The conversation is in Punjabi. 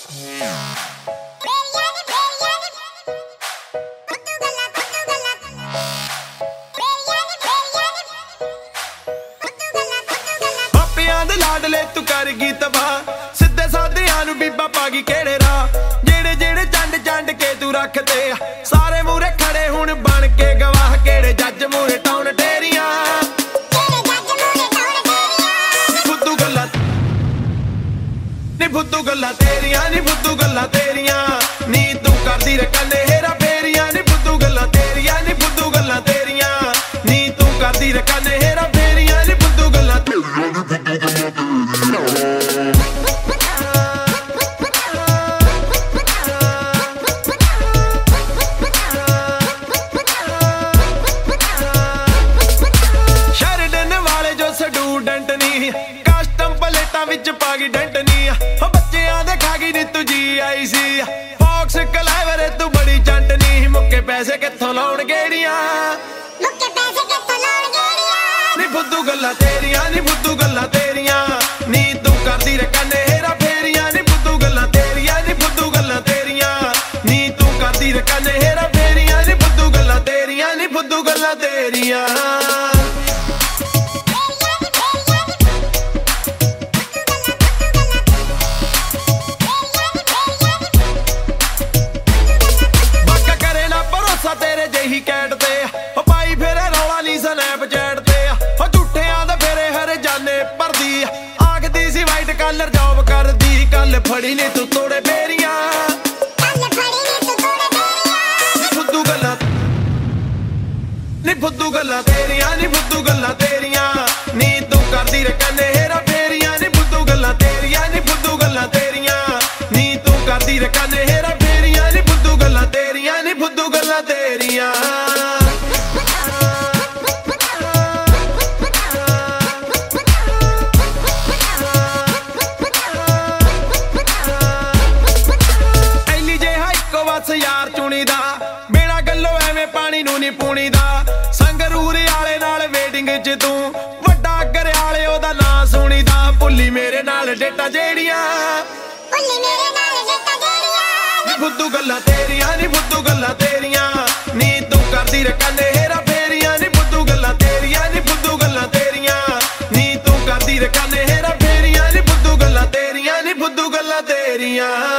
ਮਾਪਿਆਂ ਦੇ ਲਾਡਲੇ ਤੂੰ ਕਰ ਗਈ ਤਬਾਹ, ਸਿੱਧੇ ਸਾਧਿਆਂ ਨੂੰ ਬੀਬਾ ਪਾ ਗਈ ਕਿਹੜੇ ਰਾਹ। ਜਿਹੜੇ ਜਿਹੜੇ ਚੰਡ ਚੰਡ ਕੇ ਤੂੰ ਰੱਖਦੇ ਸਾਰੇ ਮੂਰੇ ਖੜੇ ਹੁਣ ਬਣ ਕੇ ਗਵਾਹ। ਕਿਹੜੇ ਜੱਜ ਮੂਰੇ ਟਾਉਣ ਡੇਰੀਆਂ, ਫੁੱਦੂ ਗੱਲਾਂ ਨੀ ਫੁੱਦੂ ਗੱਲਾਂ ਤੇਰੀਆਂ, ਨੀ ਫੁੱਦੂ ਗੱਲਾਂ ਤੇਰੀਆਂ। ਨੀ ਤੂੰ ਕਰਦੀ ਰਕਨੇ ਹੇਰਾ ਫੇਰੀਆਂ, ਨੀ ਫੁੱਦੂ ਗੱਲਾਂ ਤੇਰੀਆਂ, ਨੀ ਫੁੱਦੂ ਗੱਲਾਂ ਤੇਰੀਆਂ। ਨੀ ਤੂੰ ਕਰਦੀ ਰਕਨੇ ਹੇਰਾ ਫੇਰੀਆਂ, ਨੀ ਫੁੱਦੂ ਗੱਲਾਂ ਤੇਰੀਆਂ, ਨੀ ਫੁੱਦੂ ਗੱਲਾਂ ਤੇਰੀਆਂ। ਸ਼ਰਡਨ ਵਾਲੇ ਜੋ ਸਟੂਡੈਂਟ ਨੀ ਕਸਟਮ ਪਲੇਟਾਂ ਵਿੱਚ ਪਾ ਗਈ ਡੈਂਟ ਨੀ। ਹੋ ਬੱਚਿਆਂ ਦੇ ਖਾ ਗਈ ਨੀ ਤੂੰ ਜੀ ਆਈ ਸੀ ਫੌਕਸ ਕਲੈਵਰ ਤੂੰ ਬੜੀ ਚੰਟ ਨੀ। ਮੁੱਕੇ ਪੈਸੇ ਕਿੱਥੋਂ ਲਾਉਣ ਗੇੜੀਆਂ, ਨੀ ਫੁੱਦੂ ਗੱਲਾਂ ਤੇਰੀਆਂ, ਨੀ ਫੁੱਦੂ ਗੱਲਾਂ ਤੇਰੀਆਂ। ਨੀ ਤੂੰ ਕਰਦੀ ਰਕਨੇ ਹੇਰਾ ਫੇਰੀਆਂ, ਨੀ ਫੁੱਦੂ ਗੱਲਾਂ ਤੇਰੀਆਂ, ਨੀ ਫੁੱਦੂ ਗੱਲਾਂ ਤੇਰੀਆਂ। ਨੀ ਤੂੰ ਕਰਦੀ ਰਕਨੇ ਹੇਰਾ ਫੇਰੀਆਂ, ਨੀ ਫੁੱਦੂ ਗੱਲਾਂ ਤੇਰੀਆਂ, ਨੀ ਫੁੱਦੂ ਗੱਲਾਂ ਤੇਰੀਆਂ। ਤੇਰੇ ਜਿਹੀ ਕੈਟ ਤੇ ਹੋ ਪਾਈ ਫੇਰੇ ਰੌਲਾ ਨੀ ਸਨੈਪਚੈਟ ਤੇ। ਹੋ ਝੂਠਿਆਂ ਦੇ ਫੇਰੇ ਹਰ ਜਾਨੇ ਭਰਦੀ ਆਖਦੀ ਸੀ ਵਾਈਟ ਕਲਰ ਜੌਬ ਕਰਦੀ। ਕੱਲ ਫੜੀ ਨੀ ਤੂੰ ਤੋੜੇ ਬੇਰੀਆਂ, ਫੁੱਦੂ ਗੱਲਾਂ ਨੀ ਫੁੱਦੂ ਗੱਲਾਂ ਤੇਰੀਆਂ, ਨੀ ਫੁੱਦੂ ਗੱਲਾਂ ਤੇਰੀਆਂ। ਨੀ ਤੂੰ ਕਰਦੀ ਰਕਨੇ ਹੇਰਾ ਫੇਰੀਆਂ, ਨੀ ਫੁੱਦੂ ਗੱਲਾਂ ਤੇਰੀਆਂ, ਨੀ ਫੁੱਦੂ ਗੱਲਾਂ ਤੇਰੀਆਂ। ਨੀ ਤੂੰ ਕਰਦੀ ਰਕਨੇ ਹੇਰਾ ਫੇਰੀਆਂ, ਨੀ ਫੁੱਦੂ ਗੱਲਾਂ ਤੇਰੀਆਂ, ਨੀ ਫੁੱਦੂ ਗੱਲਾਂ ਤੇਰੀਆਂ। ਐਲੀ ਜਿਹਾ ਇੱਕੋ ਬਸ ਯਾਰ ਚੁਣੀ ਦਾ ਬਿਨਾਂ ਗੱਲੋਂ ਐਵੇਂ ਪਾਣੀ ਨੂੰ ਨੀ ਪੂਣੀ ਦਾ। ਸੰਗਰੂਰ ਵਾਲੇ ਨਾਲ ਵੇਟਿੰਗ 'ਚ ਤੂੰ ਵੱਡਾ ਗਰਿਆਲੇ ਉਹਦਾ ਨਾਂ ਸੁਣੀਦਾ। ਭੁੱਲੀ ਮੇਰੇ ਨਾਲ ਡੇਟਾ ਜਿਹੜੀਆਂ, ਨੀ ਫੁੱਦੂ ਗੱਲਾਂ ਤੇਰੀਆਂ, ਨੀ ਫੁੱਦੂ ਗੱਲਾਂ ਤੇਰੀਆਂ। ਨੀ ਤੂੰ ਕਰਦੀ ਰਕਨੇ ਹੇਰਾ ਫੇਰੀਆਂ, ਨੀ ਫੁੱਦੂ ਗੱਲਾਂ ਤੇਰੀਆਂ, ਨੀ ਫੁੱਦੂ ਗੱਲਾਂ ਤੇਰੀਆਂ। ਨੀ ਤੂੰ ਕਰਦੀ ਰਕਨੇ ਹੇਰਾ ਫੇਰੀਆਂ, ਨੀ ਫੁੱਦੂ ਗੱਲਾਂ ਤੇਰੀਆਂ, ਨੀ ਫੁੱਦੂ ਗੱਲਾਂ ਤੇਰੀਆਂ।